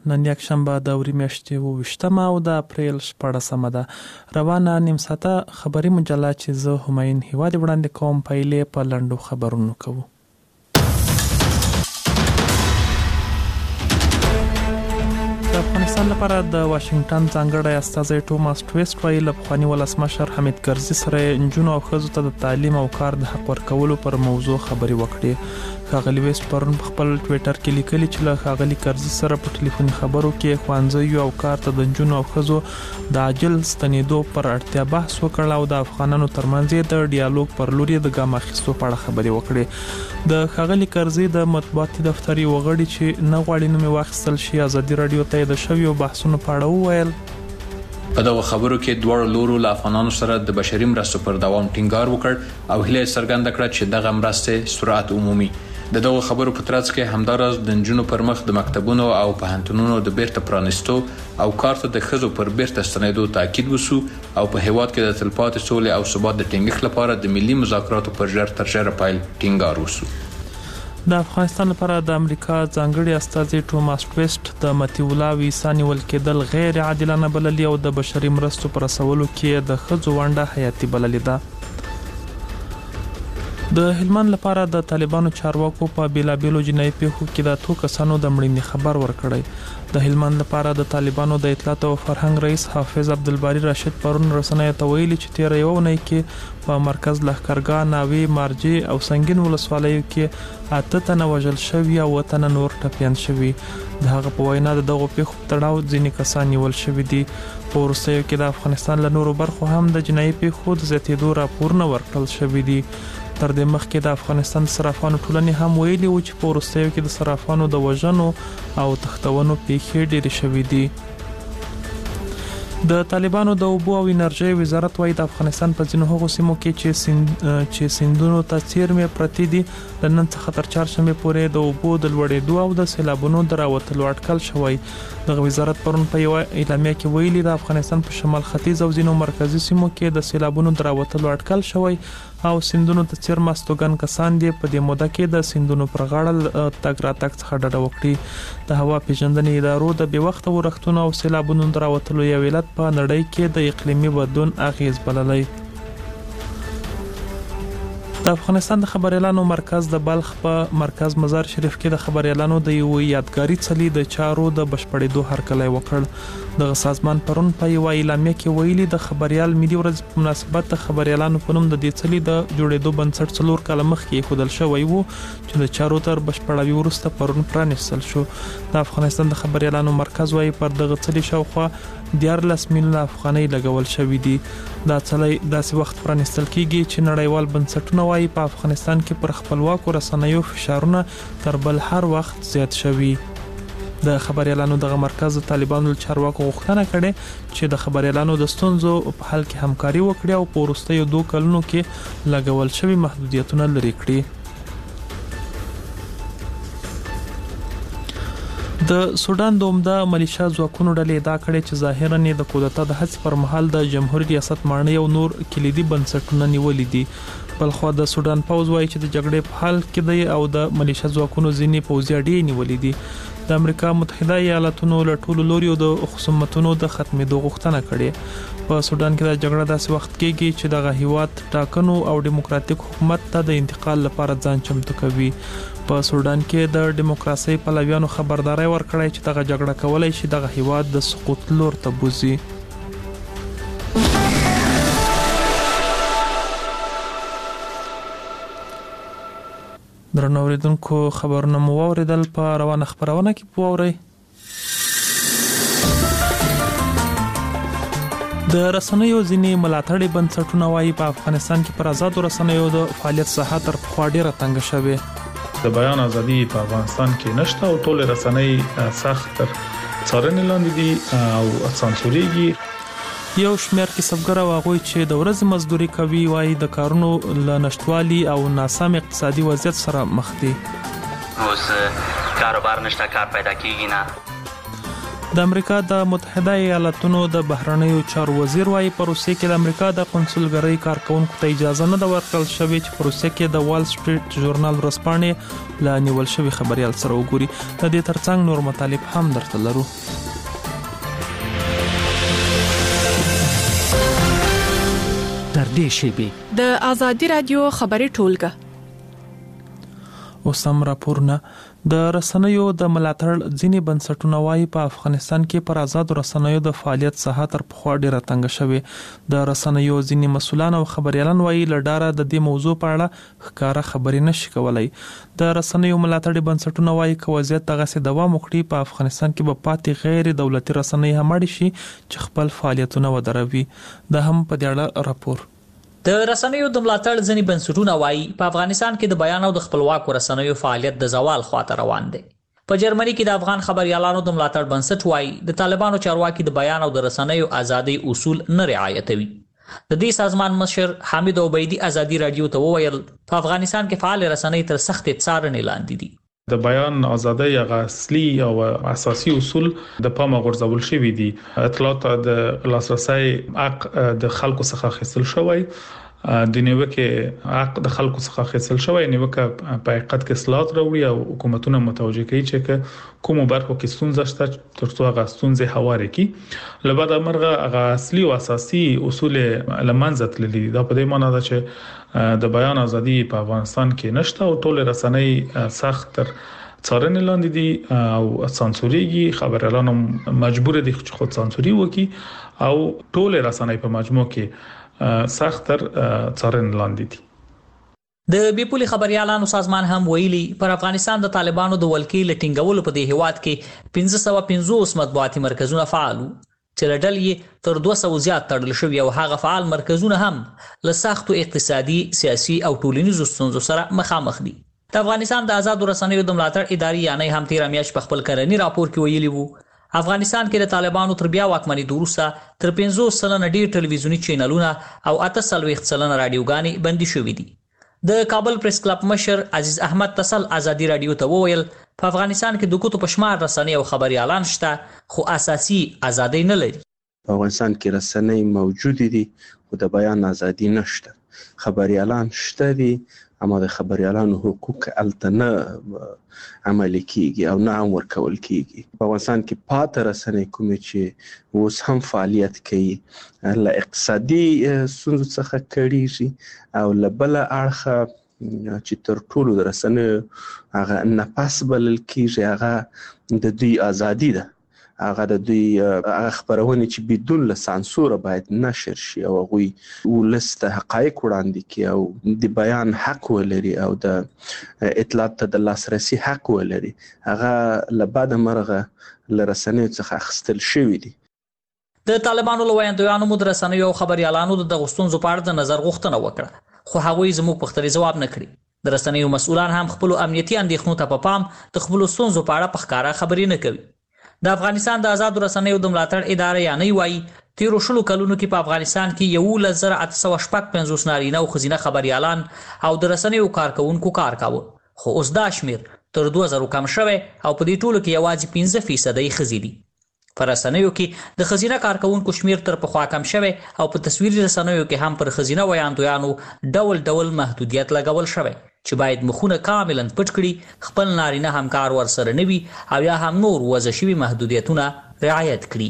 نن یکشنبه د اوري میاشتې 28 او د اپریل 14 ده. روانه نیم ساعته خبري مجله چې زه هماین هیواد وړاندې کوم پایلې په لنډو خبرونو کوو. د افغانستان لپاره د واشنگټن ځانګړی استازی ټوماس ټویسټ وایي له پخواني ولسمشر حمید کرزي سره نجونو او ښځو ته د تعلیم او کار د حق ورکولو پر موضوع خبري وکړي. ښاغلي ویسټ پرون په خپل ټویټر کې لیکلي چې له ښاغلي کرزي سره په ټلیفوني خبرو کې ښوونځیو او کار ته د نجونو او ښځو د عاجل ستنېدو پر اړتیا بحث وکړ او د افغانانو ترمنځ د ډیالوګ پر لور د ګام اخیستو په اړه خبري وکړي. د ښاغلي کرزي د مطبوعاتي دفتر یو غړي چې نه غواړي نوم واخیستل شي ازادي رادیو ته د شویو بحثونو په اړه وویل. په دغه خبرو کې دوه لورو له افغانانو سره د بشري مرستو پر دوام ټینګار وکړ او هیله څرګنده کړه چې دغه مرستې سرعت عمومي. دغه خبرو په ترڅ کې همدارس د نجونو پر مخ د مکتبونو او پوهنتونونو د بیرته پرانیستو او کار ته د ښځو پر بیرته ستنېدو تاکید وشو او په هیواد کې د تلپاتې سولې او ثبات د ټینګښت لپاره د ملي مذاکراتو پر ژر تر ژره پیل ټینګار وشو. د افغانستان لپاره د امریکا ځانګړي استازي ټوماس ټویسټ د مطیع الله ویسا نیول کېدل غیر عادلانه بللي او د بشري مرستو پر رسولو کې د ښځو ونډه حیاتي بللې ده. د هلمند لپاره د طالبانو چارواکو په بیلابیلو جنایي پیښو کې د 2 کسانو د مړینې خبر ورکړی. د هلمند لپاره د طالبانو د اطلاعات او فرهنګ رئیس حافظ عبدالباری راشد پرون رسنیو ته ویلي چې تیر یو ونی کې په مرکز لښکرګاه، ناوی، مارجې او سنگین ولسوالیو کې 8 تنه وژل شوي او 8 تنه نور ټپیان شوي. د هغه په وینا دغه پیښو تړاو ځینې کسان نیول شوي دي. په وروستیو کې د افغانستان له نورو برخو هم د جنایي پیښو د زیاتېدو راپورونه ورکړل شوي دي. تر دې مخکې د افغانستان د صرافانو ټولنې هم ویلي و چې په وروستیو کې د صرافانو د وژنو او تښتونو پیښې ډېرې شوې دي. د طالبانو د اوبو او انرژي وزارت وايي د افغانستان په ځینو هغو سیمو کې چې سیندونو ته څیرمې پرتې دي د نن څخه تر چهارشنبې پورې د اوبو د لوړېدو او د سیلابونو د راوتلو اټکل شوی. دغه وزارت پرون په یو اعلامیه کې ویلي د افغانستان په شمال ختیځ او ځینو مرکزی سیمو کې د سیلابونو د راوتلو اټکل شوی او سیندونو ته څیرمه استوګن کسان دي په دې موده کې د سیندونو پر غاړه تګ راتګ څخه ډډه وکړي. د هوا پیژندنې ادارو د بې وخته ورښتونو او سیلابونو د راوتلو یو علت په نړۍ کې د اقلیمي بدلون اغیز بللی. د افغانستان د خبريالانو مرکز د بلخ په مرکز مزار شریف کې د خبريالانو د یو یادګاري څلي د چارو د بشپړېدو هرکلی وکړ. د سازمان پرون په یو اعلامیه کې ویلي د خبريال ملي ورځ په مناسبت د خبريالانو په نوم د دې څلي د جوړېدو بنسټ 4 کال مخکې خودل شوی وو چې د چارو تر بشپړاوي وروسته پرون پرانیستل شو. د افغانستان د خبريالانو مرکز وايي پر دغه څلي شاوخوا 14 میلیونه افغانۍ لګول شوې دي. دا څلي داسې وخت پرانیستل کیږي چې نړیوال بنسټونه وايي په افغانستان کې پر خپلواکو رسنیو فشارونه تر بل هر وخت زیات شوي. د خبريالانو دغه مرکز د طالبانو چارواکو غوښتنه کړې چې د خبريالانو د ستونزو په حل کې همکاري وکړي او په وروستیو 2 کلونو کې لګول شوي محدودیتونه لرې کړي. د سودان د عمده ملیشیا ځواکونو ډلې ادعا کړې چې ظاهراً د کودتا د هڅې پر مهال د جمهوریت ریاست ماڼۍ او نور کلیدي بنسټونه نیولې دي. بلخو د سودان پوځ وايي چې د جګړې په حال کې دی او د ملیشیا ځواکونو ځینې پوځي اډې نیولې دي. د امریکا متحده ایالاتونو له ټولو لوريو د خصومتونو د ختمېدو غوښتنه کړې. په سودان کې د جګړه داسې وخت کېږي چې دغه هیواد ټاکنو او دیموکراتیک حکومت ته د انتقال لپاره ځان چمتو کوي. په سودان کې د دیموکراسي پلویانو خبرداري ورکړې چې دغه جګړه کولای شي دغه هیواد د سقوط لور ته بوزي. درنو اوریدونکو خبرونه مو واوریدل. په روانه خبرونه کې پوورئ. د رسنیو ځینې ملاتړي بنسټونه وايي په افغانستان کې پر آزادو رسنیو د فعالیت ساحه تر پخوا ډیره تنګ شوې. د بیان ازادي په افغانستان کې نشته او ټول رسنۍ سخت تر څارنې لاندې دي او سانسوريږي. یو شمېر کسبګر او هغوی چې د ورځې مزدوري کوي وايي د کارونو له نشټوالي او ناسم اقتصادي وضعیت سره مخ دي. اوس کاروبار نشته، کار پیدا کیږي نه. د امریکا د متحده ایالاتونو د بهرنیو چارو وزیر وايي په روسیه کې د امریکا د قونسلګرۍ کارکونکو ته اجازه نه ده ورکړل شوې چې په روسیه کې د وال سټریټ ژورنال ورځپاڼې له نیول شوی خبريال سره وګوري. د دې ترڅنګ نور مطالب هم درته لرو. تر دې شیبې د آزادي رادیو خبري ټولګه اوسم راپورونه د رسنیو د ملاتړ ځینې بنسټونه وايي په افغانستان کې پر آزاد رسنیو د فعالیت ساحه تر پخوا ډیره تنګ شوې. د رسنیو ځینې مسؤلان او خبريالان وايي لډاره د دې موضوع په اړه ښکارا خبرې نشي کولای. د رسنیو ملاتړ بنسټونه وايي چې وضعیت دغه سي دوام وکړي په افغانستان کې به پاتې غیر دولتي رسنۍ هم اړ شي چې خپل فعالیتونه ودروي. د هم په دې اړه راپور. د رسنیو د ملاتړ ځینې بنسټونه وايي په افغانستان کې د بیان او د خپلواکو رسنیو فعالیت د زوال خواته روان دی. په جرمني کې د افغان خبريالانو د ملاتړ بنسټ وايي د طالبانو چارواکي د بیان او د رسنیو ازادي اصول نه رعایتوي. د دې سازمان مشر حامد عبیدی آزادي رادیو ته وویل په افغانستان کې فعال رسنۍ تر سخت څارنې لاندې دي. د بیان ازادي هغه اصلي او اساسي اصول د پامه غورځول شوی دي. اطلاعات د لاسرسي حق د خلکو څخه اخیستل شوی، د نیوکه حق د خلکو څخه اخیستل شوی، نیوکه په حقیقت کې اصلاحات راوړي او حکومتونه متوجه کوي چې کومو برخو کې ستونزه شته ترڅو هغه ستونزې هواره کړي. لبعد امرغه هغه اصلي او اساسي اصول لمنځه تللي. دا په دې معنی ده چې د بیان ازادي په افغانستان کې نشته او ټول رسنۍ سخت تر څارنې لاندې دي او سانسوريږي. خبريالان مجبور دي چې خود سانسوري وکړي او ټول رسنۍ په مجموع کې سخت تر څارنې لاندې دي. د بیپولي خبريالانو سازمان هم ویلي پر افغانستان د طالبانو د ولکې لټینګولو په دې هیواد کې 1550 مطبوعاتي مرکزونه فعال وو چې لډل یې تر 200 زیات تړل شوی او هغه فعال مرکزونه هم له سختو اقتصادي، سیاسي او ټولنیزو ستونزو سره مخامخ دي. د افغانستان د آزاد رسنیو د ملاتړ ادارې یعنی هم تیر میاشت په خپل کلنی راپور کې ویلي وو افغانستان کې د طالبانو تر بیا واکمنۍ وروسته تر 50 سلنه ډیر ټلویزیونی چینلونه او 48 سلنه رادیوګانې بندي شوې دي. د کابل پریس کلب مشر عزیز احمد تسل آزادي رادیو ته وویل په افغانستان کې د کوټو پشمار رسنۍ او خبريالان شته خو اساسي ازادي نه لري. په افغانستان کې رسنۍ موجود دي خو د بیان ازادي نشته. خبريالان شته دي اما د خبريالانو حقوق التنه عملي کیږي او نه هم ورکول کیږي. په افغانستان کې پاتې رسنۍ کومې چې اوس هم فعالیت کوي له اقتصادي ستونزو څخه کړيږي او له بل اړخه چې تر ټولو د رسنیو هغه نفس بلل کیږي هغه د دوی ازادي ده. هغه د دوی خبرونه چې بدون له سانسور باید نشر شي او غوي ولسته حقایق وړاندې کړي او د بیان حق ولري او د اطلاعات د لاسرسي حق ولري. هغه لبعد مرغه لرسنیو څخه اخستل شوی دي. د طالبانو لویاندویانو مدرسنیو او خبريالانو د غستونزو په اړه د نظر غوښتنه وکړه خو هغوی زموږ پوښتنې جواب نه کړي. د رسنیو مسؤلان هم خپل امنیتي اندېښنو ته په پام د خپل ستونزو په اړه پخکارا خبرې نه کوي. د افغانستان د آزاد رسنیو د ملاتړ ادارې یعنی وايي تیر شلو کلونو کې په افغانستان کې 1855 نارینه او ښځینه خبريالان او د رسنیو کارکونکو کار کاوه خو اوس دا شمیر تر 2000 کم شوی او په دې ټولو کې یوازې 5% ښځې دي. په رسنیو کې د ښځینه کارکونکو شمیر تر پخوا کم شوی او په تصویري رسنیو کې هم پر ښځینه ویاندویانو ډول محدودیت لګول شوی چې باید مخونه کاملا پټ کړي، خپل نارینه همکار ورسره نه وي او یا هم نور وضع شوي محدودیتونه رعایت کړي.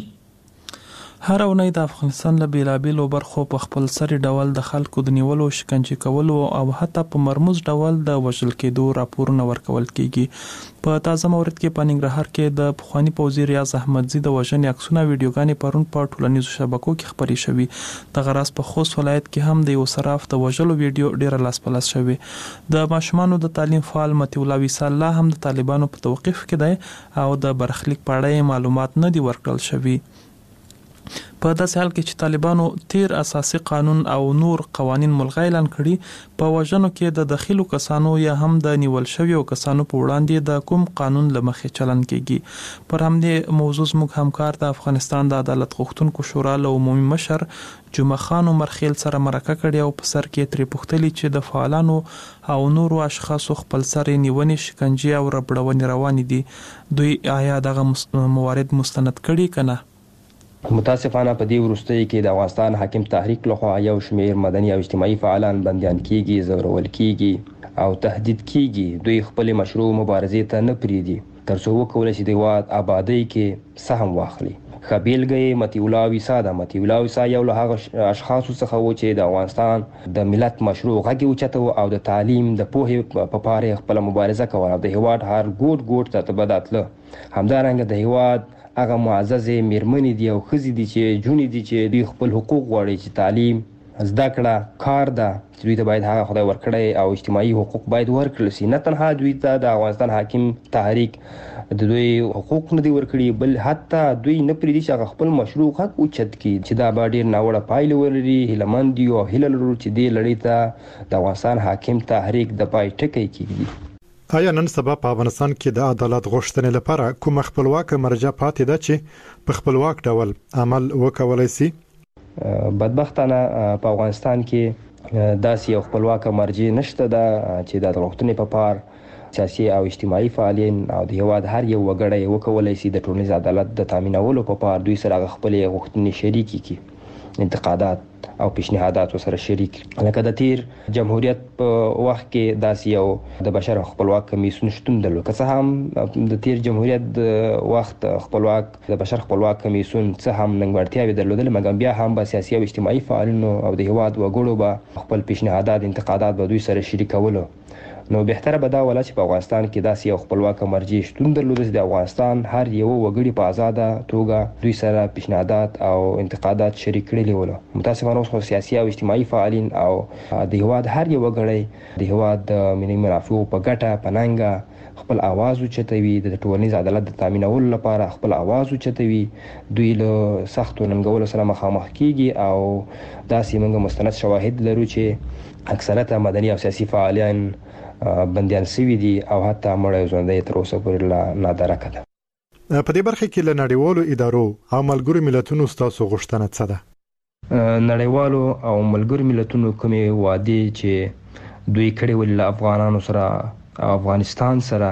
هر اونۍ د افغانستان له بیلابیلو برخو په خپل سری ډول د خلکو د نیولو، شکنجه کولو او حتی په مرموز ډول د وژل کېدو راپورونه ورکول کیږي. په تازه مورد کې په ننګرهار کې د پخوانی پوځي ریاض احمدزي د وژنې عکسونه ویډیوګانې پرون په ټولنیزو شبکو کې خبري شوي. د غراس په خوست ولایت کې هم د یو صراف د وژلو ویډیو ډیره لاس په لاس شوی. د ماشومانو د تعلیم فعال متي الله وصال الله هم د طالبانو په توقيف کې دی او د برخلیک په اړه معلومات نه دي ورکړل شوي. په داسې حال کې چې طالبانو تیر اساسي قانون او نور قوانين ملغا اعلان کړي په وژنو کې د داخلو کسانو یا هم د نیول شویو کسانو په وړاندې د کوم قانون لمخې چلن کیږي. پر همدې موضوع موږ همکار د افغانستان د عدالت غوښتونکو شورا له عمومي مشر جمعه خان مرخیل سره مرکه کړې او په سر کې تری پوښتلې چې د فعالانو او نورو اشخاصو خپل سر نیونې شکنجه او ربړونې روان دي، دوی آیا دغه موارد مستند کړي کنه؟ متاسفانه په دې وروستیو کې د افغانستان حاکم تحریک لخوا یو شمیر مدني او اجتماعي فعالان بندیان کیږي، زورول کیږي او تهدید کیږي. دوی خپل مشروع مبارزې ته نه پریدي ترڅو وکولای شي د هیواد آبادی کې سهم واخلي. ښه بیلګه مطیع الله ویسا ده. مطیع الله ویسا یو له هغه اشخاصو څخه و چې د افغانستان د ملت مشروع غږ اوچته او د تعلیم د پوهې په پاره خپل مبارزه کوله. د هیواد هر ګوټ ته تبداتله. همدارنګه د هیواد هغه معززې میرمنې دي او ښځې دي چې جونې دي چې دوی خپل حقوق غواړي چې تعلیم، زده کړه، کار ده چې دوی ته باید هغه خدای ورکړی او اجتماعي حقوق باید ورکړل شي. نه تنها دوی ته د افغانستان حاکم تحریک د دوی حقوق نه دي ورکړي، بل حتی دوی نه پرېږدي چې هغه خپل مشروع حق اوچت کړي چې دا به ډېر ناوړه پایلې ولري. هیلهمند یو هیله لرو چې دې لړۍ ته د افغانستان حاکم تحریک د پای ټکی کېږدي. آیا نن سبا په افغانستان کې د عدالت غوښتنې لپاره کوم خپلواک مرجع پاتې ده چې په خپلواک ډول عمل وکولای شي؟ بدبختانه په افغانستان کې داسې یو خپلواک مرجع نشته ده چې د غوښتنې په پار سیاسي او اجتماعي فعالین او د هیواد هر یو وګړی وکولای شي د ټولنیز عدالت د تامینولو په پار دوی سره خپلې غوښتنې شریکې کړي، انتقادات او پیشنهادات سره شریک. لکه د تیر جمهوریت په وخت کې داسې یو د بشر خپلواک کمیسیون شتون درلود. که څه هم د تیر جمهوریت د وخت خپلواک د بشر خپلواک کمیسیون څه هم ننګوړتیاوې درلودل، مګر بیا هم به سیاسي او اجتماعي فعالینو او د هیواد وګړو به خپل پیشنهادات، انتقادات به دوی سره شریکولو. نو بهتره به دا ولا چې په افغانستان کې داسې یو خپلواک مرجع شتون درلود چې د افغانستان هر یو وګړي په آزاده توګه دوی سره پیشنهادات او انتقادات شریک کړي ول. متاسفانه اوس سیاسي او اجتماعي فعالین او د هیواد هر یو وګړی د هیواد د ملي منافعو په ګټه پننګه خپل आवाज اوچتوي، د ټولنیز عدالت د تامینولو لپاره خپل आवाज اوچتوي. دوی له سختو ننګولو سره مخامخ کیږي او داسې موږ مستند شواهد لرو چې اکثریت مدني او سیاسي فعالین بندیان سوي دي او حتی مړ ژوندۍ تر اوسه پورې لا نادرکه ده. په دې برخه کې له نړیوالو ادارو او ملګرو ملتونو ستاسو غوښتنه څه ده؟ نړیوالو او ملګرو ملتونو کومې وعدې چې دوی کړې ول له افغانانو سره او افغانستان سره،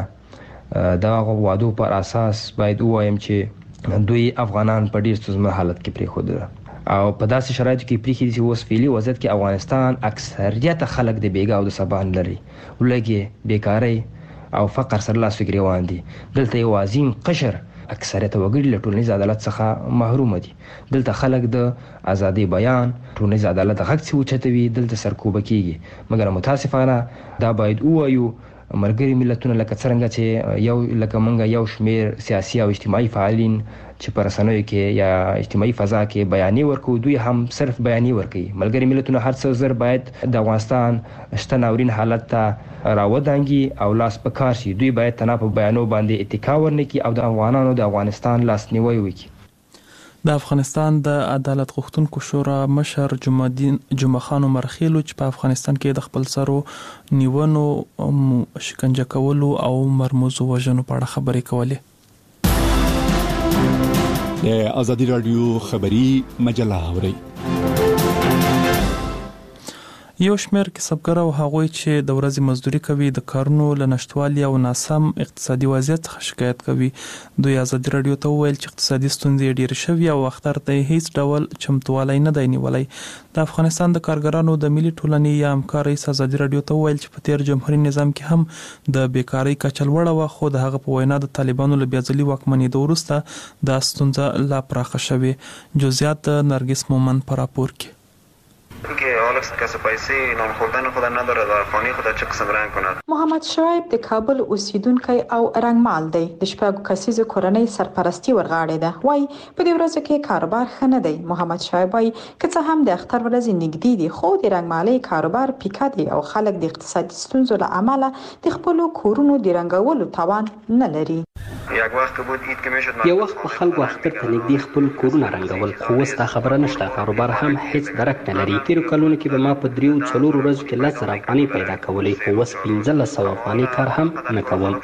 دا وعدو پر اساس باید ووایم چې دوی افغانان په ډیر ستونزمن حالت کې پرېښودل او په داسې شرایطو کې پریښي چې اوس فعلي وضعیت کې افغانستان اکثریت خلک د بیګا او د سبان لري، ولګي بیکاری او فقر سره لاس فکر روان دي. دلته یو عظیم قشر اکثریت وګړي له ټولنیز عدالت څخه محروم دي. دلته خلک د ازادي بیان، ټولنیز عدالت غږ څه اوچتوي دلته سرکوب کیږي. مګر متاسفانه دا باید ووایو ملګري ملتونه لکه څنګه چې یو شمیر سیاسي او اجتماعي فعالین چې پر رسنیو کې یا اجتماعي فضا کې بیانیه ورکوي، دوی هم صرف بیانیه ورکوي. ملګري ملتونه هر څه زر باید د افغانستان شته ناورین حالت ته راودانګي او لاس په کار شي. دوی باید تنها په بیانو باندې اتکا ورنکړي او د افغانانو د افغانستان لاسنیوی وکړي. د افغانستان د عدالت غوښتونکو شورا مشر جمعه خان مرخیل چې په افغانستان کې د خپل سرو نیونو، شکنجه کولو او مرموزو وژنو په اړه خبرې کولې. د ازادي رادیو خبری مجله اوري. یو شمېر کسبګر او هغوی چې د ورځې مزدوري کوي د کارونو له نشټوالي او ناسم اقتصادي وضعیت څخه شکایت کوي. دوی ازادي رادیو ته وویل چې اقتصادي ستونزې ډېرې شوي او اختر ته هیڅ ډول چمتووالی نه دی نیولی. د افغانستان د کارګرانو د ملي ټولنې یا همکار رئیس ازادي رادیو ته وویل چې په تیر جمهوریت نظام کې هم د بیکاری کچه لوړه وه، خو د هغه په وینا د طالبانو له بیا ځلي واکمنېدو وروسته دا ستونزه لا پراخه شوې. جزئیات د نرګس مومن په راپور کې. که حالا کسی پیسه نان خوردن خود نداره در خانه خود چه قسم رنگ کند. محمد شعیب د کابل اوسیدونکی او رنگمال دی. د شپږو کسیزو کورنۍ سرپرستی ورغاړې ده. وای په دې ورځو کې کاروبار ښه نه دی. محمد شعیب وای که څه هم د اختر ورځې نږدې دي، خو د رنگمالۍ کاروبار پیکه دی او خلک د اقتصادي ستونزو له امله د خپل کورونو د رنګولو توان نه لري. یک وقت بود عید که میشد یو وخت په خلکو اختر ته نږدې خپل کورونه رنګول، خو اوس دا خبره نشته. کاروبار هم هیڅ درک نه لري. تیرو کلونو کې به ما په 3-4 ورځو کې 10,000 افغانۍ پیدا کولې، خو اوس 1500 افغانۍ کار هم نه کوم.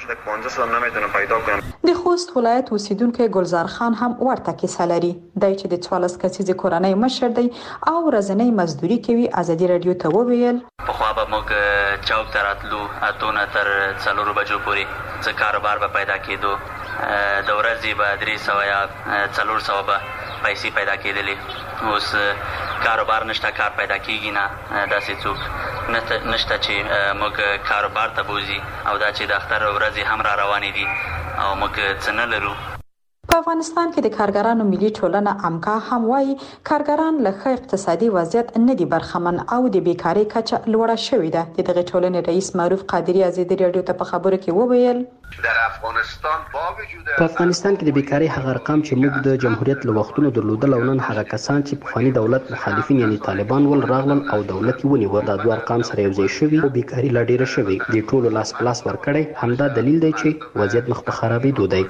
د خوست ولایت اوسیدونکو ګلزار خان هم ورته کیسه لري. دای چې د 14 کسیزې کورنۍ مشر دی او ورځنۍ مزدوري کوي. ازادي رادیو ته وویل پخوا به موږ چوک ته راتلو 8 تر 4 بجو پورې څه کاروبار به پیدا کېدو. د ورځې به 300 یا 400 به پیسې پیدا کېدلې. اوس کاروبار نشته، کار پیدا کېږي نه. داسې څوک نشته چې موږ کاروبار ته بوځي او دا چې د اختر ورځې هم را روانې دي او موږ څه نه لرو. په افغانستان کې د کارګرانو ملي ټولنه امکا هم وايي کارګران له ښه اقتصادي وضعیت نه دي برخمن او د بیکاری کچه لوړه شوې ده. د دغه ټولنې رئیس معروف قادری ازادي رادیو ته په خبرو کې وویل په افغانستان کې د بیکاری هغه ارقام چې موږ د جمهوریت له وختونو درلودل او نن هغه کسان چې پخوانی دولت مخالفین یعنی طالبان ول راغلل او دولت یې ونیول، دا دوه ارقام سره یوځای شوي او بیکاری لا ډیره شوي. د ټولو لاس پلاس ورکړی همدا دلیل دی چې وضعیت مخ په خرابېدو دی.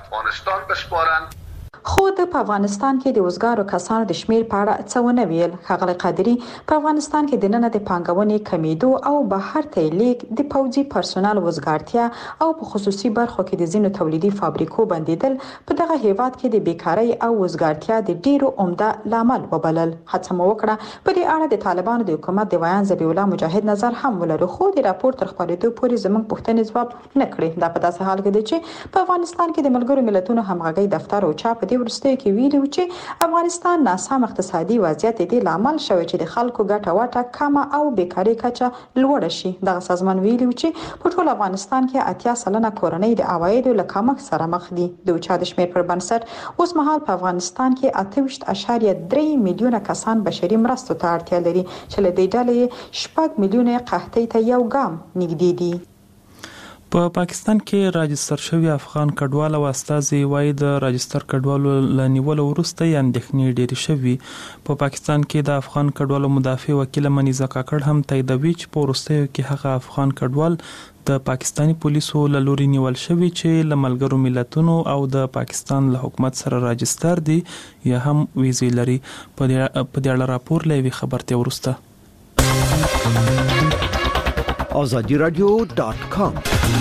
خو په افغانستان کې د وزګارو کسانو د شمیر په اړه څه ونه ویل. ښاغلی قادری په افغانستان کې د نن د پانګونې کمیدو او بهر ته لیک د پوځي پرسونل وزګارتیا او په خصوصي برخو کې د ځینو تولیدي فابریکو بندیدل په دغه هیواد کې د بیکاری او وزګارتیا د ډیرو عمده لامل وبلل. هڅه مو وکړه په دې اړه د طالبانو د حکومت د ویان ذبیح الله مجاهد نظر هم ولرو، خو د راپور تر خپرېدو پورې زموږ پوښتنې ځواب نه کړې. دا په داسې حال کې دی چې په افغانستان کې د ملګرو ملتونو همغږي دفتر او چا په ورستیو کې ویلي چې افغانستان ناسم اقتصادي وضعیت د لامل شوی چې د خلکو ګټه وټه کمه او بیکاری کچه لوړه شي. دغه سازمان ویلي چې په ټول افغانستان کې 80% کورنۍ د عوایدو له کمښت سره مخ دي. د اوچا د شمیر پر بنسټ اوس مهال په افغانستان کې 28.3 میلیونه کسان بشري مرستو ته اړتیا لري چې له دې ډلې 6 میلیونه قحطۍ ته یو ګام نږدې دي. په پاکستان کې راجستر شوی افغان کډوال او استازي وایي د راجستر کډوالو لنیولو وروسته اندېښنې ډېرې شوي. په پاکستان کې د افغان کډوالو مدافع وکیل منیزه کاکړ هم تاییدوي چې په وروستیو کې هغه افغان کډوال د پاکستانی پولیسو له لوري نیول شوی چې له ملګرو ملتونو او د پاکستان له حکومت سره راجستر دي یا هم ویزې لري. په دې اړه راپور لوي خبرته ورسته azadiradio.com.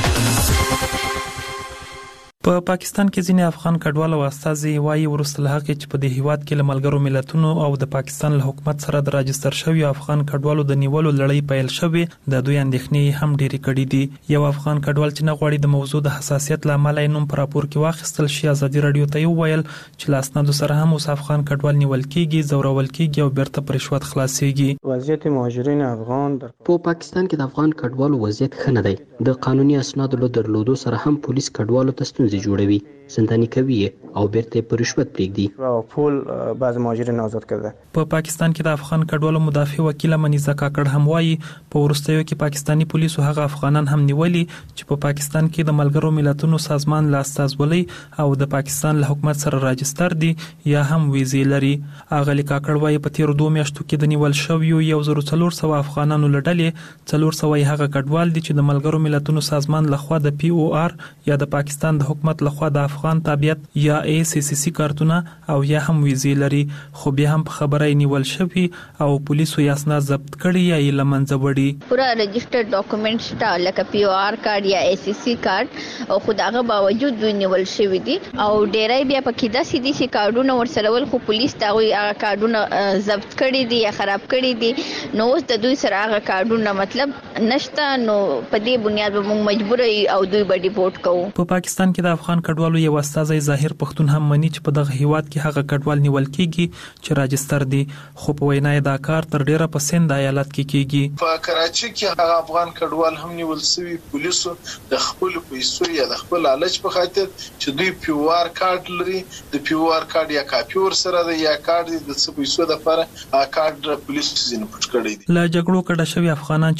په پاکستان کې ځینې افغان کډوال او استازي وایي ورسته له هغه چې په دې هیواد کې له ملګرو ملتونو او د پاکستان له حکومت سره د راجستر شوی افغان کډوالو د نیولو لړۍ پیل شوې، د دوی اندېښنې هم ډېرې کړې دي. یو افغان کډوال چې نه غواړي د موضوع د حساسیت لامل یې نوم په راپور کې واخیستل شي ازادي رادیو ته وویل چې له اسنادو سره هم اوس افغان کډوال نیول کېږي، ځورول کېږي او بیرته پر رشوت خلاصيږي. وضعیت مهاجرین افغان په پاکستان کې د افغان کډوالو وضعیت ښه نه دی. د قانوني اسنادو له درلودو سره هم پولیس کډوالو ته ستونزې جوړوي، زنداني کوي او بیرته پر رشوت پرېږدي او پول بعض مهاجرین آزاد کړه. په پاکستان کې د افغان کډوالو مدافع وکیل منیزه کاکړ هم وایي په وروستیو کې پاکستانی پولیسو هغه افغانان هم نیولي چې په پاکستان کې د ملګرو ملتونو سازمان له استازولۍ او د پاکستان له حکومت سره راجستر دي یا هم ویزې لري. اغلی کاکړ وایي په تیر 2 میاشتو کې د نیول شویو 1400 افغانانو لړلې 400 هغه کډوال دي چې د ملګرو ملتونو سازمان لخوا د POR یا د پاکستان د حکومت لخوا د افغان تابعیت یا ACCC کارتونه او یا هم ویزې لري، خو بیا هم په خبره نیول شوی او پولیسو یې اسناد ضبط کړي یا یې لمنځه وړي. پورا رجسټرډ ډاکومېنټ شته لکه POR کارت یا ACCC کارت او خو دغه باوجود دوی نیول شوی دي او ډېرای بیا پکې داسې دي چې کارډونه ورسره ول خو پولیس دا وی هغه کارډونه ضبط کړي دي یا خراب کړي دي، نو اوس د دوی سره هغه کارډونه مطلب نشته، نو په دې بنیاد به موږ مجبور یو او دوی به ډیپورټ کوو. په پاکستان کې د افغان کډوالو یو استازی ظاهر پښتون هم مني چې په دغه هیواد کې هغه کډوال نیول کیږي چې راجستر دي، خو په وینا دا کار تر ډیره په سند ایالت کې کیږي. په کراچي کې هغه افغان کډوال هم نیول شوی پولیسو د خپل پیسو یا د خپل لالچ په خاطر چې دوی POR کارت لري، د POR کارت یا کاپی ور سره د یا کارت د څه پیسو د لپاره کارت پولیسو زین پټ کړی دي. لا جګړو کډه شوی افغانان چې اوس هم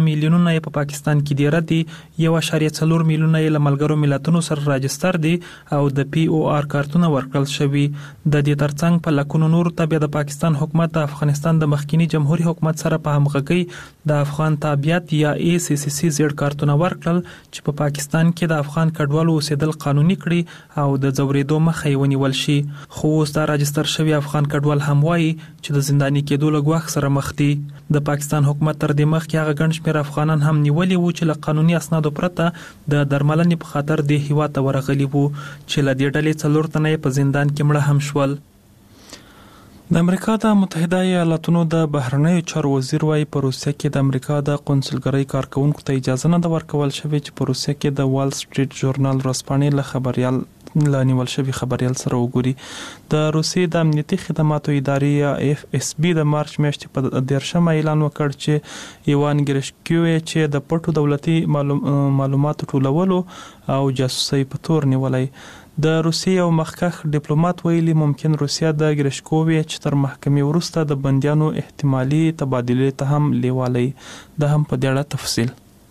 میلیونونه په پاکستان کې دی ردي 1.4 میلیونه له ملګرو ملتونو سره راجستر دي او د پی او آر کارتونه ورکړل شوی. د دې ترڅنګ په لکونو نور تابع د پاکستان حکومت د افغانستان د مخکینی جمهوریت حکومت سره په همغږي د افغان تابعیت یا ACCC زیړ کارتونه ورکړل چې په پاکستان کې د افغان کډوالو اوسېدل قانوني کړي او د ځورېدو مخه یې ونیول شي. خو اوس دا راجستر شوی افغان کډوال هم وایي چې د زنداني کېدو له ګواښ سره مخ دي. د پاکستان حکومت تر دې مخکې هغه ګڼ شمېر افغانان هم نیولي وو چې له قانوني اسنادو پرته د درملنې په خاطر د هیواد ته ورغلي وو چې له دې ډلې 4 تنه په زندان کې مړه هم شول. د امریکا د متحده ایالاتونو د بهرنیو چارو وزیر وايي په روسیه کې د امریکا د قونسلګرۍ کارکونکو ته اجازه نه ده ورکول شوې چې په روسیه کې د وال سټریټ ژورنال ورځپاڼې له خبريال لانیول شوی خبريال سره وګوري. د روسیې د امنیتي خدماتو ادارې یا FSB د مارچ میاشتې په 13 اعلان وکړ چې ایوان ګرشکیو چې د پټو دولتي معلوماتو ټولولو او جاسوسي په تور نیولای. د روسیې یو مخکښ ډیپلوماټ ویلي ممکن روسیه د ګرشکوویچ تر محکمې وروسته د بندیانو احتمالي تبادلې ته هم لیوالي. د هم په دې اړه تفصیل.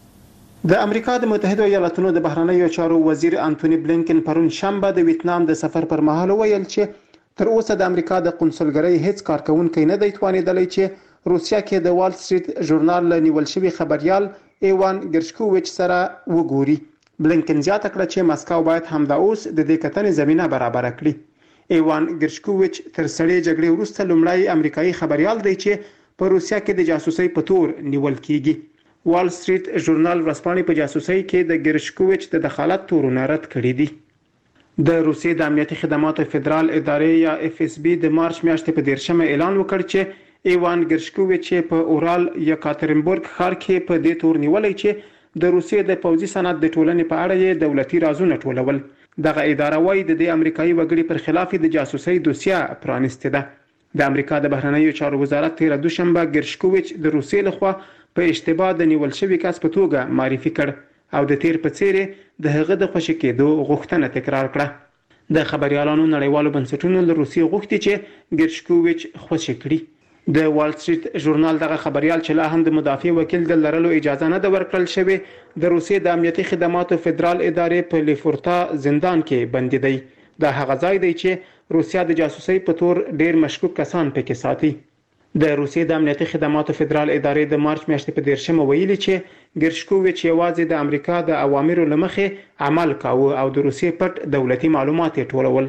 د امریکا د متحده ایالاتونو د بهرنیو چارو وزیر انټونی بلینکن پرون شنبه د ویتنام د سفر پر مهال ویل چې تر اوسه د امریکا د قونسلګرۍ هیڅ کارکونکو نه دی توانیدلی چې روسیه کې د وال سټریټ ژورنال له نیول شوی خبريال ایوان ګرشکوویچ سره وګوري. بلینکن زیاته کړه چې مسکو باید همدا اوس د دې کتنې زمينه برابر کړي. ایوان ګرشکوویچ تر سړې جګړې وروسته لومړی امریکایي خبريال دی چې په روسیه کې د جاسوسي په تور نیول کیږي. وال سټریټ ژورنال ورځپاڼې په جاسوسي کې د ګرشکوویچ د دخالت تورونه رد کړي دي. د روسیې د امنیتي خدماتو فدرال ادارې یا FSB د مارچ میاشتې په 13 اعلان وکړ چې ایوان ګرشکوویچ په اورال یکاترینبورګ ښار کې په دې تور نیولای چې د روسیې د پوځي صنعت د ټولنې په اړه یې دولتي رازونه ټولول. دغه اداره وايي د دې امریکایي وګړي پر خلاف د جاسوسي دوسیه پرانسته ده. د امریکا د بهرنیو چارو وزارت تیر دوشنبه ګرشکوویچ د روسیې لخوا په اشتباه د نیول شوی کس په توګه معرفي کړ او د تیر په څیر د هغه د خوشی کېدو غوښتنه تکرار کړه. د خبريالانو نړیوالو بنسټونو له روسیې غوښتي چې ګرشکوویچ خوشی کړي. د وال سټریټ ژورنال دغه خبريال چې لا هم د مدافع وکیل د لرلو اجازه نه ده ورکړل شوې د روسیې د امنیتي خدماتو فدرال ادارې په لیفورتا زندان کې بندي دی. دا هغه ځای دی چې روسیه د جاسوسي په تور ډیر مشکوک کسان پکې ساتي. د روسیې د امنیتي خدماتو فدرال ادارې د مارچ میاشتې په 13 ویلي چې ګرشکوویچ یوازې د امریکا د اوامرو لمخې عمل کاوه او د روسیې پټ دولتي معلومات ټولول.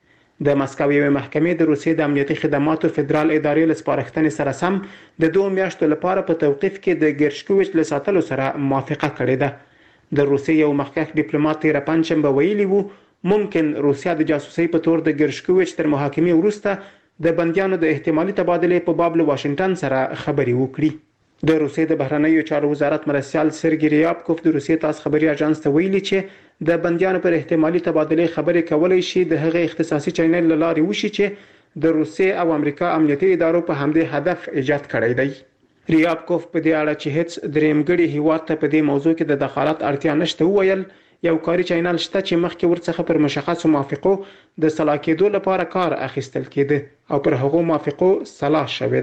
د مسکو یوې محکمې د روسیې د امنیتي خدماتو فدرال ادارې له سپارښتنې سره سم د 2 میاشتو لپاره په توقیف کې د ګرشکوویچ له ساتلو سره موافقه کړې ده. د روسیې یو مخکښ ډیپلوماټ تیر پنځشنبه ویلي وو ممکن روسیه د جاسوسي په تور د ګرشکوویچ تر محاکمې وروسته د بندیانو د احتمالي تبادلې په باب له واشنگټن سره خبري وکړي. د روسیې د بهرنیو چارو وزارت مرستيال سرګي ریابکوف د روسیې تاس خبري اژانس ته ویلي چې د بندیانو پر احتمالي تبادلې خبري کولای شي د هغه اختصاصي چینل لاري وشي چې د روسیې او امریکا امنیتي ادارو په همدې هدف ایجاد کړی دی. ریابکوف په دې اړه چې هیڅ درېمګړي هیواد ته په دې موضوع کې د دخالت اړتیا نشته ویل یو کاري چینل شته چې مخکې ورڅخه پر مشخصو موافقو د صلاح کېدو لپاره کار اخیستل کېده او پر هغو موافقو صلاح شوې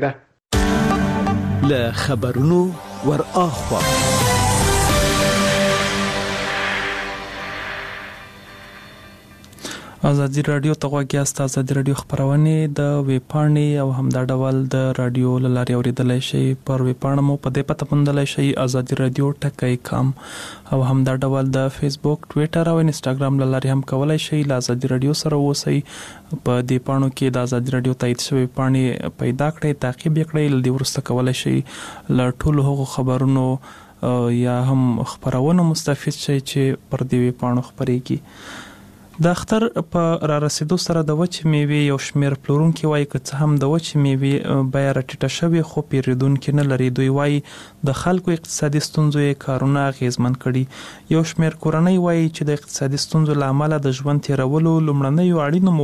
ده. له خبرونو ور اخوا ازادي رادیو ته غواګیاست. ازادي رادیو خبرونه د ویبپاڼې او همدا ډول د رادیو لاري اوریدلای شي. پر ویبپاڼه مو په دې پته پوندلای شي ازادي رادیو ټکای کام او همدا ډول د فیسبوک، ټوئیټر او انستګرام لاري هم کولای شي. ل ازادي رادیو سره اوسئ. په دې پاڼو کې د ازادي رادیو تایید شوی پاڼې پیدا کړئ، تعقیب کړئ. ل دې ورسته کولای شي ل ټولو هغو خبرونو یا هم خبرونه مستفید شي چې پر دې پاڼو خبرېږي. د اختر په را رسیدو سره د وچ میوې یو شمیر پلورونکي وایي که څه هم د وچ میوې بیه راټیټه شوې خو پیرودونکي نه لري. دوی وایي د خلکو اقتصادي ستونزو یې کارونه اغیزمن کړي. یو شمیر کورنۍ وایي چې د اقتصادي ستونزو له امله د ژوند تیرولو لومړنیو اړینو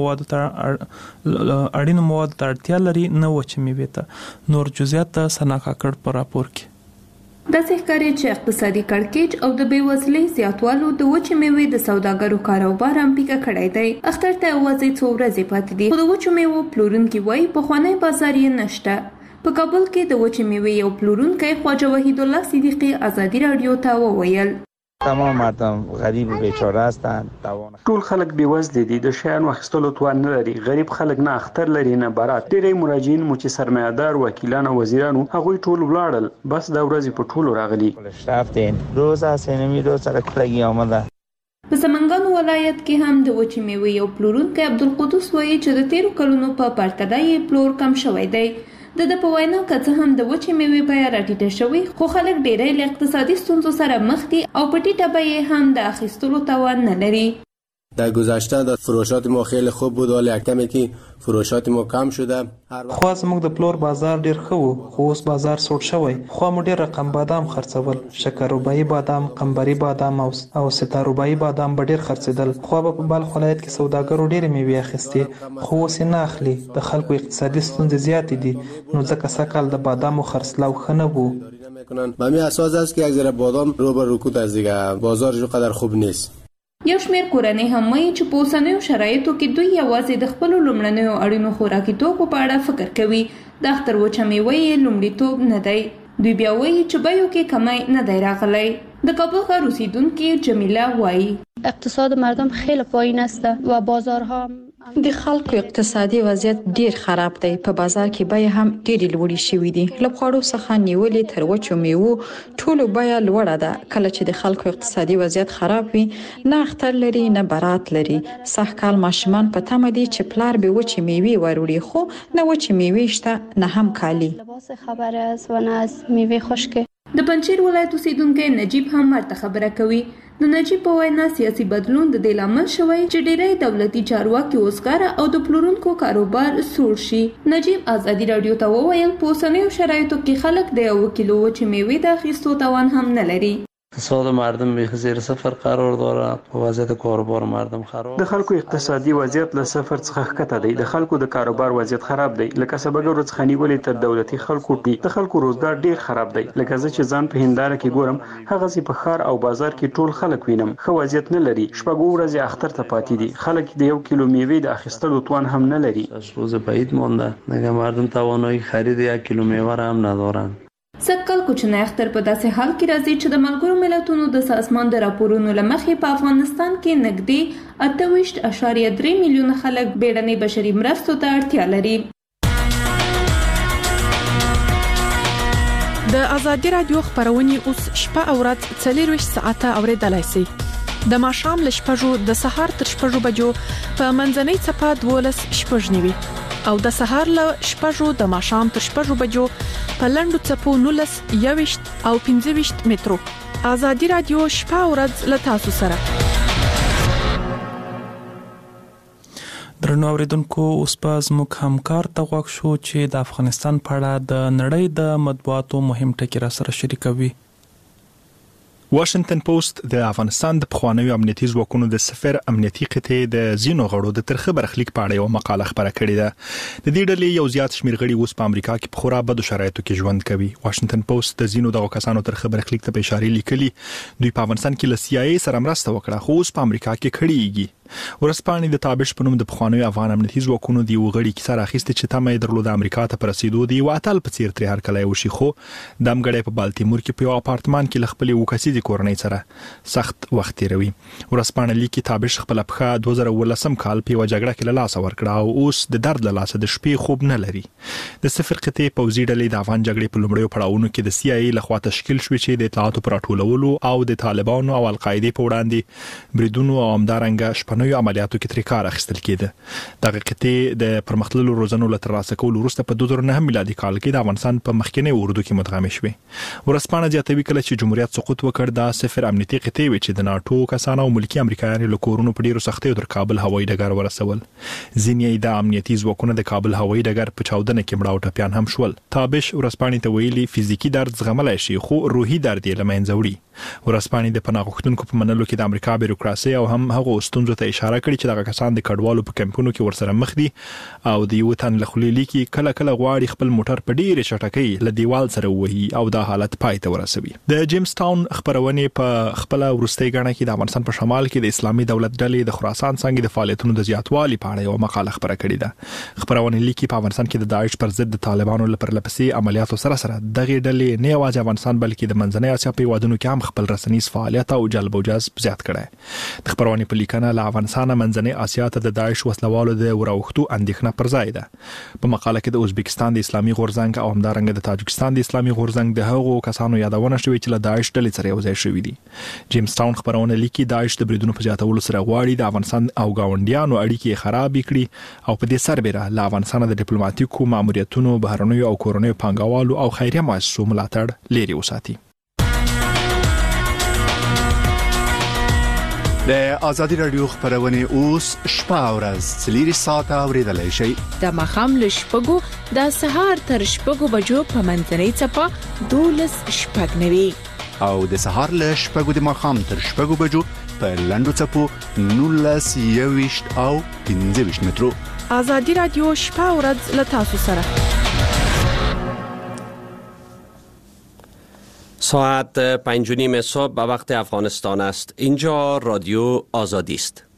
موادو ته اړتیا لري، نه وچ میوې ته. نور جزئیات د ثنا کاکړ په راپور کې. داسې ښکاري چې اقتصادي کړکېچ او د بېوزلۍ زیاتوالو د وچې میوې د سوداګرو کاروبار هم پیکه کړی دی. اختر ته یوازې څو ورځې پاتې دي خو د وچو میوو پلورونکي وایي پخوانی بازار یې نشته. په کابل کې د وچې میوې یو پلورونکی خواجه وحید الله صدیقی ازادي رادیو ته وویل تمام مردم غریب و بیچاره هستند. ټول خلک بیوزله دي، د شیانو اخیستلو توان نه لري. غریب خلک نه اختر لري نه برات. ډېری مراجعین مو چې سرمایه‌دار وکیلان او وزیرانو هغوی ټول ولاړل، بس دا ورځې په ټولو راغلي. روز سینمی روز سره کلګي آمده. په سمنګانو ولایت کې هم د وچې میوې یو پلورونکی عبدالقدوس وایي چې د تیرو کلونو په پرتله یې پلور کم شوی دی. د په وینا که څه هم د وچې میوې بیه راټیټه شوې، خو خلک ډېری له اقتصادي ستونزو سره مخ دي او په ټیټه بیه هم د اخیستلو توان نه لري. در گذشته در فروشات ما خیلی خوب بود، ولی کمی که فروشات ما کم شده. خو زموږ د پلور بازار ډیر ښه وو، خو اوس بازار سوړ شوی. خو مو ډیر رقم بادام خرڅول، شکرروبایي بادام، قمبري بادام او ستاروبایي بادام به ډیر خرڅیدل. خو په بلخ ولایت کې سوداګرو ډیر میوې اخیستې، خو اوس نه اخلي. د خلکو اقتصادي ستونزې زیاتې دي، نو ځکه سکه‌کال د بادامو خرڅلاو ښه نه وو. به همین اساس است که یک ذره بادام رو به رکود است دیگه، بازارش قدر خوب نیست. یو شمېر کورنۍ هم وایي چې په اوسنیو شرایطو کې دوی یوازې د خپلو لومړنیو اړینو خوراکي توکو په اړه فکر کوي. د اختر وچه میوه یې لومړیتوب نه دی. دوی بیا وایي چې بیو کې کمی نه دی راغلی. د کابل ښار اوسیدونکې جمیله وایي اقتصاد مردم خیلی پایین است و بازارها د خلکو اقتصادي وضعیت ډیر خراب دی. په بازار کې بیه هم ډېرې لوړې شوې دي. له خوړو څخه نیولې تر وچو میوو ټولو بیه لوړه ده. کله چې د خلکو اقتصادي وضعیت خراب وي، نه اختر لري نه برات لري. سږکال ماشومان په تمه دي چې پلار به وچې میوې وروړي، خو نه وچې میوې شته نه هم کالي. لباس خبر است و نه از میوه خشک. د پنجشیر ولایت اوسیدونکی نجیب هم ورته خبره کوي. د نجیب په وینا سیاسي بدلون د دې لامل شوی چې ډېری دولتي چارواکي اوسګاره او د پلورونکو کاروبار سوړ شي. نجیب ازادي رادیو ته وویل په اوسنیو شرایطو کې خلک د 1 کیلو وچې میوې د اخیستو توان هم نه لري. اقتصاد مردم به زیر صفر قرار دارد. وضعیت کاروبار مردم خراب. د خلکو اقتصادي وضعیت له صفر څخه ښکته دی. د خلکو د کاروبار وضعیت خراب دی. لکه سبګرو څخه نیولې تر دولتي خلکو د خلکو روزګار ډیر خراب دی. لکه زه چې ځان په هنداره کې ګورم، هغه سي په ښار او بازار کې ټول خلک وینم. خو وضعیت نه لري. شپږ ورځې اختر ته پاتې دي. خلک د 1 کیلو میوه د اخیستلو توان هم نه لري. روز بعید مونده. نگه مردم توانایی خرید 1 کیلو میوه هم ندارند. سږکال کوچنی اختر په داسې حال کې راځي چې د ملګرو ملتونو د سازمان د راپورونو له مخې په افغانستان کې نږدې 28.3 میلیونه خلک بیړنۍ بشري مرستو ته اړتیا لري. د ازادي رادیو خبرونه اوس شپه او ورځ 24 ساعته اوریدلای شئ. د ماښام له 6 د سهار تر 6 بجو په منځنۍ چپه 12 شپږ نیوي او د سهار له 6 د ماښام تر 6 بجو په لندو چپو 19 21 او 25 مترو. ازادي رادیو شپه او ورځ له تاسو سره. درنو اوریدونکو، اوس په زموږ همکار ته غوښ شو چې د افغانستان په اړه د نړۍ د مطبوعاتو مهم ټکي را سره شریکوي. واشنگټن پوسټ د افغانستان د پخوانیو امنیتي ځواکونو د سفیر امنیتي قطعې د زینو غړو د ترخه برخلیک په اړه یو مقاله خبره کړې ده. د دې ډلې یو زیات شمېر غړي اوس په امریکا کې په خورا بدو شرایطو کې ژوند کوي. واشنگټن پوسټ د زینو دغه کسانو ترخه برخلیک ته اشاره لیکلي. دوی په افغانستان کې له CIA سره مرسته وکړه، خو اوس په امریکا کې کړيږي. ورسپانې د تابش په نوم د پخوانیو افغان امنیتي ځواکونو دی وغړي کې سره اخیسته چې تمه یې درلوده امریکا ته پرسیدو دی واتل په چیر تر هر کله وشي. خو د امګړې په بالتیمور کې په یو اپارتمان کې لخپلې وکسيدي کورنۍ سره سخت وخت تیروي. ورسپانې لیکي تابش خپل په 2018 کال په وجګړه کې له لاس ورکړه او اوس د درد له لاسه د شپې خوب نه لري. د صفر قطعې پوزي ډلې د افغان جګړې په لومړیو پړاوونو کې د CIA لخوا تشکیل شوې چې د اطلاعاتو پر ټولولو او د طالبانو او القاعده په وړاندې بریدونو او همدارنګه شپنوي عملیاتو کې کار اخیستل کېده. دغه قطعې د پرمختللو روزنو له ترلاسه کولو وروسته په 2009 میلادي کال کې د افغانستان په مخکنی اردو کې مدغمه شوې. ورسپانه زیاتوي کله چې جمهوریت سقوط وکړ د صفر امنیتي قطعې چې د ناتو کسانو او ملکی امریکایانو له کورونو په ډیرو سختیو تر کابل هوایي ډګر ورسول. ځینې د امنیتي ځواکونو د کابل هوایي ډګر په چاودنه کې مړه او ټپيان هم شول. تابش ورسپانه ته ویلي فزیکی درد زغملای شي خو روحي درد یې لمنځه وړي. ورسپانه د پناه غوښتونکو په منلو کې د امریکا بیروکراسي او هم هغه ستونزو ته اشاره کړې چې دغه کسان د کډوالو په کمپونو کې ورسره مخ دي او د یو تن له خلیلي کې کله کله غواړي خپل موټر په ډیره چټکۍ له دیوال سره وهي او دا حالت پای ته ورسوي. د جیمز ټاون خبرونه په خپل ورستۍ غاڼه کې د افغانستان په شمال کې د اسلامي دولت ډلې د خراسان څنګه د فعالیتونو د زیاتوالي په اړه یو مقاله خبره کړې ده. خبرونه لیکي په افغانستان کې د داعش پر ضد د طالبانو لپاره لپسې عملیاتو سره دغه ډلې نه یوازې افغانستان بلکې د منځنۍ اسیا په وادونو کې هم خپل رسنیز فعالیت او جلب او جذب زیات کړي. د خبرونه په لیکنه له افغانستان منځنۍ اسیا ته د داعش وسلوالو د وروختو اندېښنه پر ځای ده. په مقاله کې د ازبکستان د اسلامي غورځنګ او همدارنګه د تاجکستان د اسلامي غورځنګ د هغو کسانو یادونه شوې چې له داعش ډلې سره یو ځای شوي دي. جیمز ټاون خبرونه لیکي داعش د بریدونو په زیاتولو سره غواړي د افغانستان او گاونډیانو اړیکې خراب کړي او په دې سربېره له افغانستان د ډیپلوماټیکو ماموریتونو بهرنیو او کورنیو پانګوالو او خیریه مؤسسو ملاتړ لري وساتي. د آزادي رادیو خبرونه اوس شپه او ورځ 4 ساعته اوریدلای شئ. د مخام له شپږو د سهار تر شپږو بجو په منځنۍ چپه 12:09 او د سهار له شپږو د مخام تر شپږو بجو په لندو چپو 19:20 او 15 مترو. آزادی رادیو شپه او ورځ له تاسو سره. ساعت 5:30 صبح به وقت افغانستان است. اینجا رادیو آزادی است.